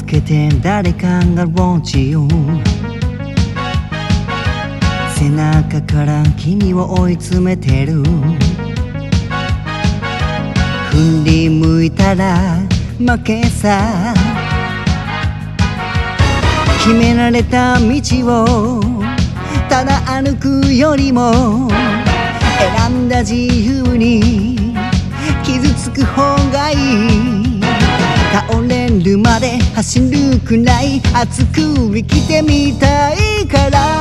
けて誰かがウォッチを背中から君を追い詰めてる。振り向いたら負けさ。決められた道をただ歩くよりも選んだ自由に傷つく方がいい。倒れるまで走るくらい熱く生きてみたいから。